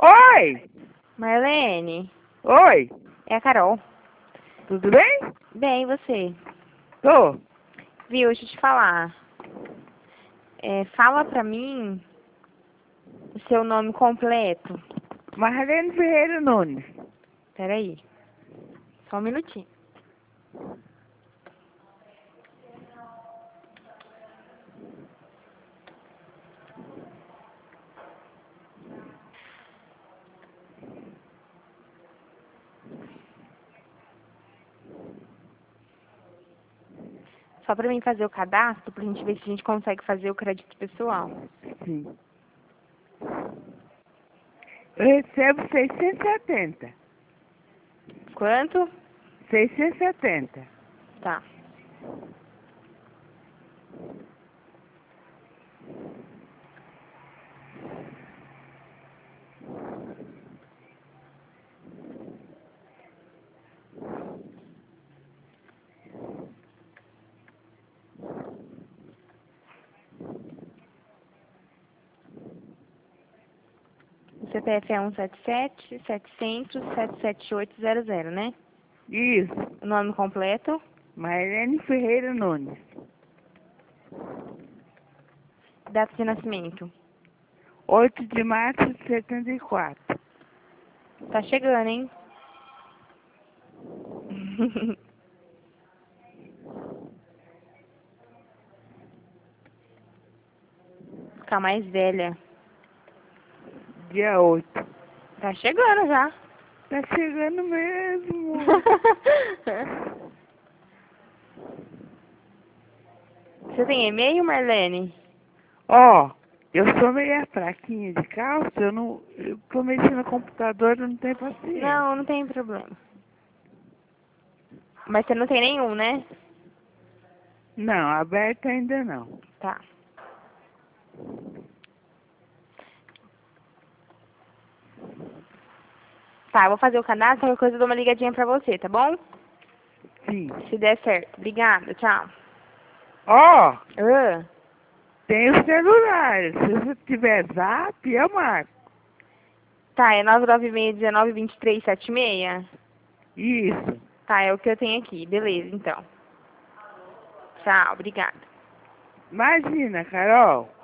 Oi! Marlene, Oi! é a Carol. Tudo bem? Bem, e você? Tô. Viu, deixa eu te falar. Fala pra mim o seu nome completo. Marlene Ferreira Nunes. Peraí, só um minutinho. Só pra mim fazer o cadastro, pra gente ver se a gente consegue fazer o crédito pessoal. Sim. Eu recebo 670. Quanto? 670. Tá. O CPF é 177-700-77800, né? Isso. O nome completo? Marlene Ferreira Nunes. Data de nascimento? 8 de março de 74. Tá chegando, hein? Ficar mais velha. Dia 8. Tá chegando já. Tá chegando mesmo. Você tem e-mail, Marlene? Ó, eu sou meio fraquinha de calça, eu tô mexendo no computador, eu não tenho paciência. Não, não tem problema. Mas você não tem nenhum, né? Não, aberto ainda não. Tá. Tá, eu vou fazer o cadastro, qualquer coisa eu dou uma ligadinha pra você, tá bom? Sim. Se der certo. Obrigada, tchau. Ó, Ah, tem o celular. Se você tiver zap, eu marco. tá, é 996192376? Isso. Tá, é o que eu tenho aqui. Beleza, então. Tchau, obrigada. Imagina, Carol.